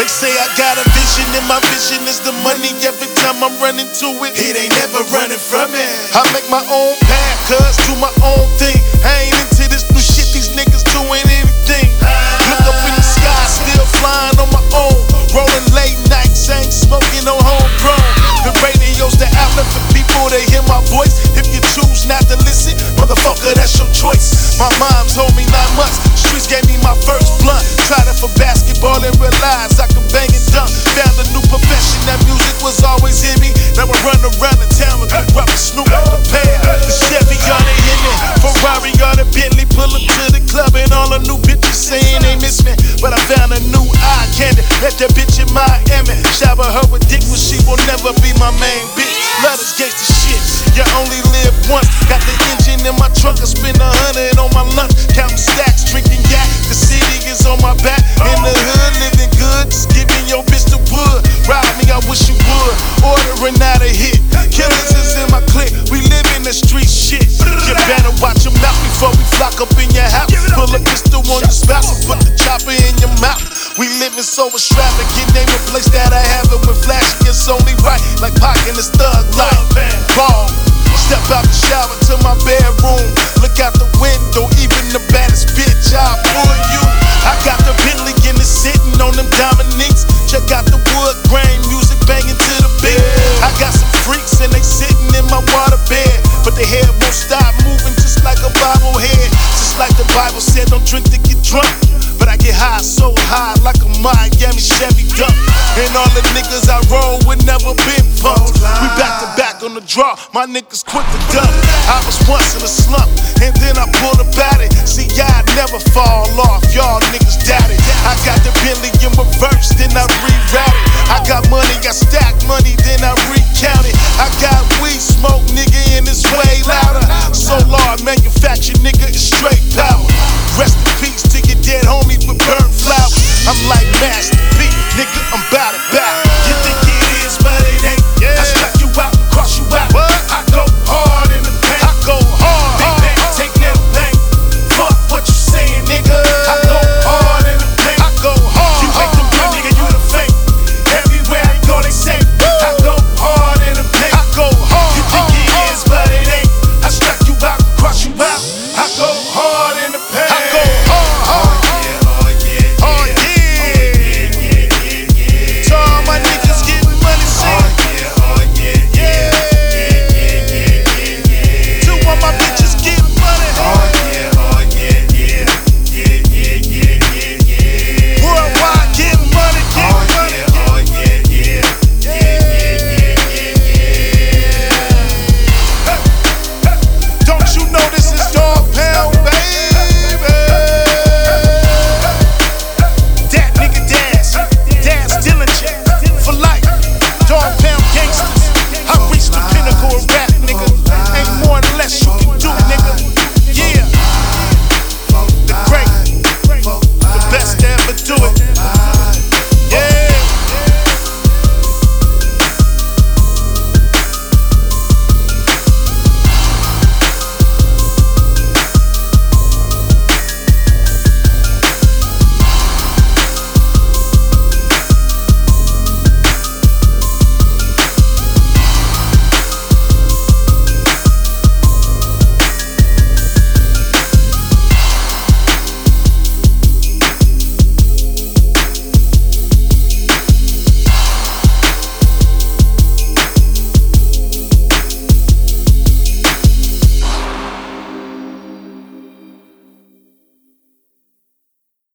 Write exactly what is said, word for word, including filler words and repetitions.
They say I got a vision and my vision is the money. Every time I'm running to it, it ain't never running from it. I make my own path, cuz do my own thing. I ain't into this new shit, these niggas doing anything. Look up in the sky, still flying on my own. Rolling late nights, ain't smoking no homegrown. The radio's the outlet for people to hear my voice. If you choose not to listen, motherfucker, that's your choice. My mom told me nine months, streets gave me my first blunt. Tried it for basketball and realized I could bang it dunk. Found a new profession, that music was always in me. Now I run around the town with the rubber Snoop, the pair, the Chevy, all they in me. Ferrari, all the Bentley, pull up to the club and all the new bitches saying they miss me. But I found a new eye candy, met that bitch in Miami. Shower her with dick, but she will never be my main bitch. Love this gangsta shit, you only live once. Got the engine in my trunk, I spend a hundred on my lunch. Counting stacks, drinking yak, the city is on my back. In the hood, living good, just giving your bitch the wood. Ride me, I wish you would, ordering out a hit. Killers is in my clique, we live in the street shit. You better watch your mouth before we flock up in your house. Pull a pistol on your spouse and put the chopper in your mouth. We living so extravagant, name a place that I have it with flashy. It's only right, like Pac in his thug life. Ball, step out the shower to my bedroom. Look out the window, even the baddest bitch, I'll pull you. I got the Bentley and it's sitting on them Dominiques. Check out the wood grain, music banging to the beat. I got some freaks and they sitting in my water bed, but their head won't stop moving just like a bobblehead. Just like the Bible said, don't drink to get drunk. But I get high, so high, like a Miami Chevy dump. And all the niggas I roll with never been punked. We back to back on the draw, my niggas quick to dump. I was once in a slump, and then I pulled about it. See, y'all never fall off, y'all niggas doubt it. I got the Bentley in reverse, then I reroute it. I got money, I stack money.